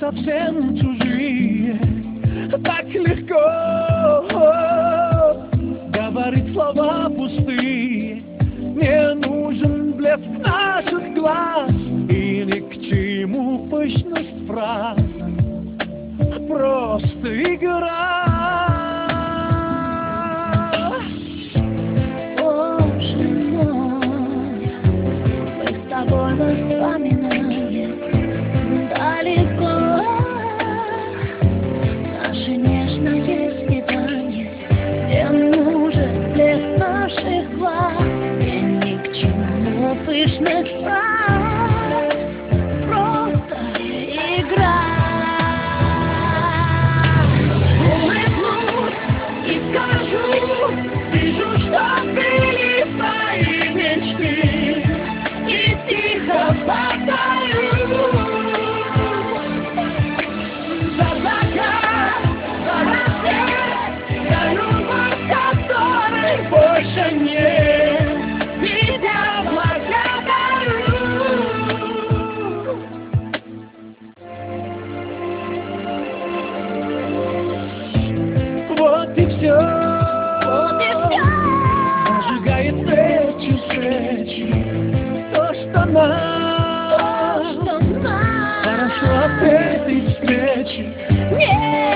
совсем чужие. Так легко говорить слова пустые. Не нужен блеск наших глаз и ни к чему пышность фраз. Просто игра. Боже мой, мы с тобой воспоминаем далеко наше нежное свидание, где нужен блеск наших глаз и ни к чему пышных фраз. Просто игра. И скажу, вижу, что ты мои мечты, и тихо повторю за закат, за рассвет, за любовь, которой больше нет. Тебя благодарю. Вот и все, Вот и все. зажигает свечи, то, что нам То, что нам хорошо от этой встречи. не